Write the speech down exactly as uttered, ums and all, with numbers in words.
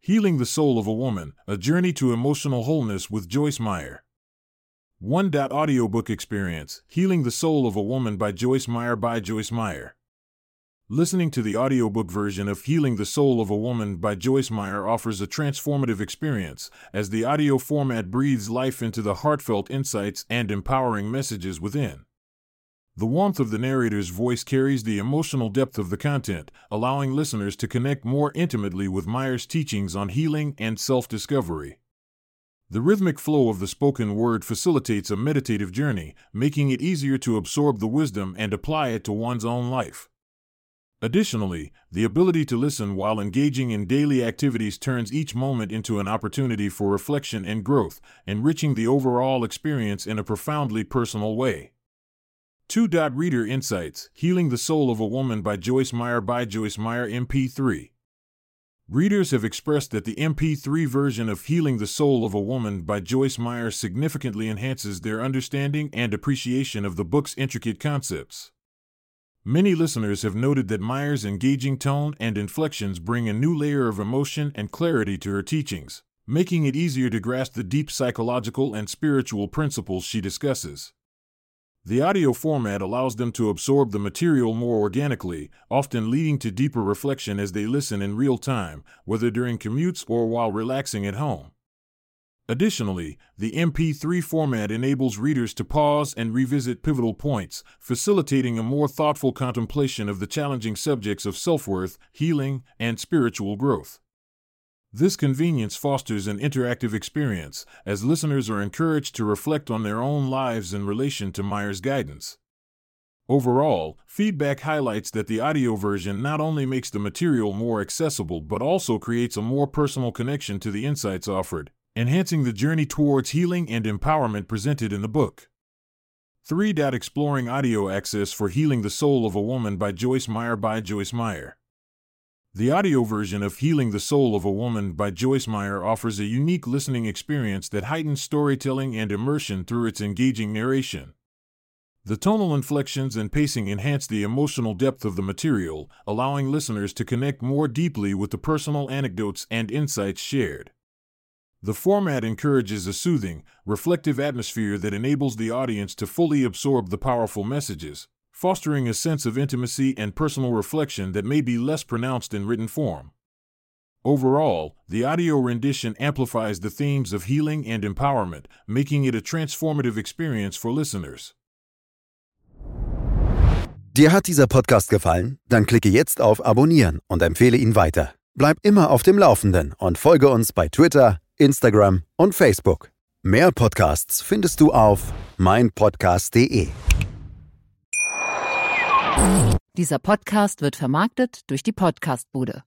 Healing the Soul of a Woman, A Journey to Emotional Wholeness with Joyce Meyer. One Audiobook Experience, Healing the Soul of a Woman by Joyce Meyer by Joyce Meyer. Listening to the audiobook version of Healing the Soul of a Woman by Joyce Meyer offers a transformative experience, as the audio format breathes life into the heartfelt insights and empowering messages within. The warmth of the narrator's voice carries the emotional depth of the content, allowing listeners to connect more intimately with Meyer's teachings on healing and self-discovery. The rhythmic flow of the spoken word facilitates a meditative journey, making it easier to absorb the wisdom and apply it to one's own life. Additionally, the ability to listen while engaging in daily activities turns each moment into an opportunity for reflection and growth, enriching the overall experience in a profoundly personal way. Two. Reader Insights, Healing the Soul of a Woman by Joyce Meyer by Joyce Meyer M P three. Readers have expressed that the M P three version of Healing the Soul of a Woman by Joyce Meyer significantly enhances their understanding and appreciation of the book's intricate concepts. Many listeners have noted that Meyer's engaging tone and inflections bring a new layer of emotion and clarity to her teachings, making it easier to grasp the deep psychological and spiritual principles she discusses. The audio format allows them to absorb the material more organically, often leading to deeper reflection as they listen in real time, whether during commutes or while relaxing at home. Additionally, the M P three format enables readers to pause and revisit pivotal points, facilitating a more thoughtful contemplation of the challenging subjects of self-worth, healing, and spiritual growth. This convenience fosters an interactive experience, as listeners are encouraged to reflect on their own lives in relation to Meyer's guidance. Overall, feedback highlights that the audio version not only makes the material more accessible but also creates a more personal connection to the insights offered, enhancing the journey towards healing and empowerment presented in the book. three. Exploring audio access for Healing the Soul of a Woman by Joyce Meyer by Joyce Meyer. The audio version of Healing the Soul of a Woman by Joyce Meyer offers a unique listening experience that heightens storytelling and immersion through its engaging narration. The tonal inflections and pacing enhance the emotional depth of the material, allowing listeners to connect more deeply with the personal anecdotes and insights shared. The format encourages a soothing, reflective atmosphere that enables the audience to fully absorb the powerful messages, fostering a sense of intimacy and personal reflection that may be less pronounced in written form. Overall, the audio rendition amplifies the themes of healing and empowerment, making it a transformative experience for listeners. Dir hat dieser Podcast gefallen? Dann klicke jetzt auf Abonnieren und empfehle ihn weiter. Bleib immer auf dem Laufenden und folge uns bei Twitter, Instagram und Facebook. Mehr Podcasts findest du auf mein podcast punkt de. Dieser Podcast wird vermarktet durch die Podcastbude.